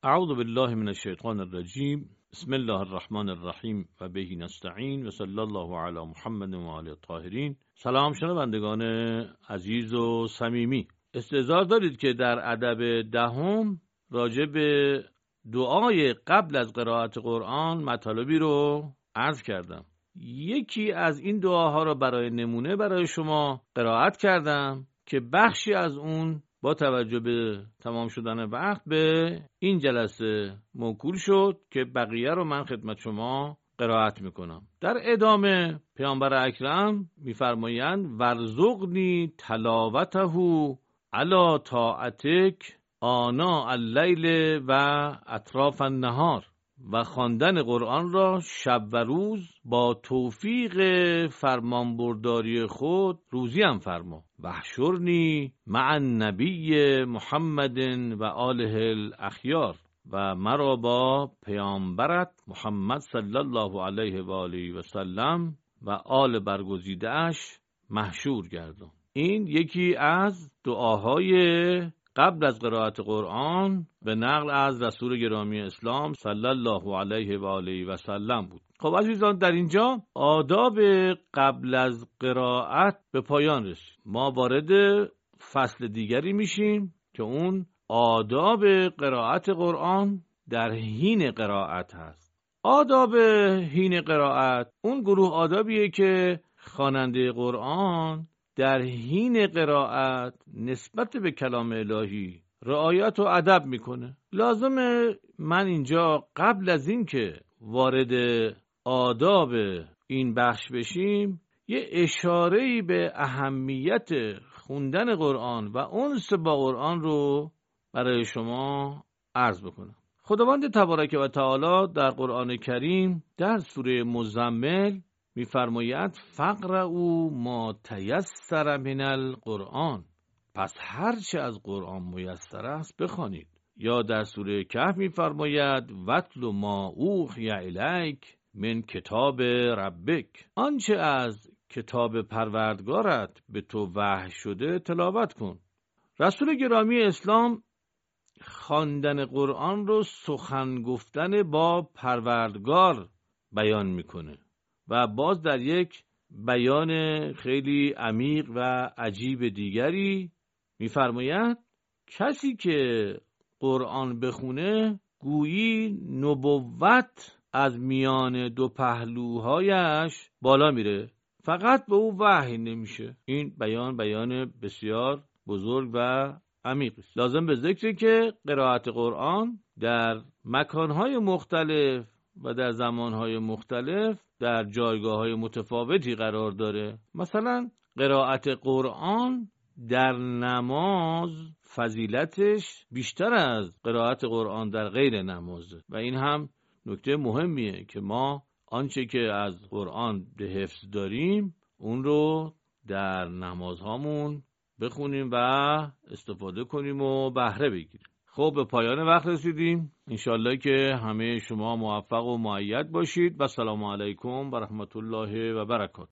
اعوذ بالله من الشیطان الرجیم. بسم الله الرحمن الرحیم و به نستعین و صلی الله علی محمد و آله الطاهرین. سلام شنوندگان عزیز و صمیمی، استحضار دارید که در ادب دهم راجع به دعای قبل از قرائت قرآن مطالبی رو عرض کردم. یکی از این دعاها رو برای نمونه برای شما قرائت کردم که بخشی از اون با توجه به تمام شدن وقت به این جلسه موکول شد که بقیه رو من خدمت شما قرائت میکنم. در ادامه پیامبر اکرم میفرمایند ورزقنی تلاوته علی طاعتک آناء اللیل و اطراف النهار، و خواندن قرآن را شب و روز با توفیق فرمانبرداری خود روزیم فرما. واحشرنی مع النبی محمد و آله الاخیار، و مرا با پیامبرت محمد صلی الله علیه و آله و سلم و آل برگزیده اش محشور گردان. این یکی از دعاهای قبل از قرائت قرآن به نقل از رسول گرامی اسلام صلی الله علیه و آله و سلم بود. خب عزیزان، در اینجا آداب قبل از قرائت به پایان رسید. ما وارد فصل دیگری میشیم که اون آداب قرائت قرآن در حین قرائت هست. آداب حین قرائت اون گروه آدابیه که خواننده قرآن در حین قرائت نسبت به کلام الهی رعایت و ادب میکنه. لازمه من اینجا قبل از این که وارد آداب این بخش بشیم یه اشاره‌ای به اهمیت خوندن قرآن و انس با قرآن رو برای شما عرض بکنم. خداوند تبارک و تعالی در قرآن کریم در سوره مزمل می‌فرماید فقرؤوا ما تیسر من القرآن، پس هرچه از قرآن میسر است بخوانید. یا در سوره کهف می‌فرماید واتل ما اوحی الیک من کتاب ربک، آنچه از کتاب پروردگارت به تو وحی شده تلاوت کن. رسول گرامی اسلام خواندن قرآن رو سخن گفتن با پروردگار بیان میکنه و باز در یک بیان خیلی عمیق و عجیب دیگری میفرماید کسی که قرآن بخونه گویی نبوت از میان دو پهلوهایش بالا میره، فقط به او وحی نمیشه. این بیان بسیار بزرگ و عمیق است. لازم به ذکره که قرائت قرآن در مکانهای مختلف و در زمانهای مختلف در جایگاه‌های متفاوتی قرار داره. مثلا قرائت قرآن در نماز فضیلتش بیشتر از قرائت قرآن در غیر نمازه و این هم نکته مهمیه که ما آنچه که از قرآن به حفظ داریم اون رو در نمازهامون بخونیم و استفاده کنیم و بهره بگیریم. خب به پایان وقت رسیدیم. انشالله که همه شما موفق و مؤید باشید و سلام علیکم و رحمت الله و برکاته.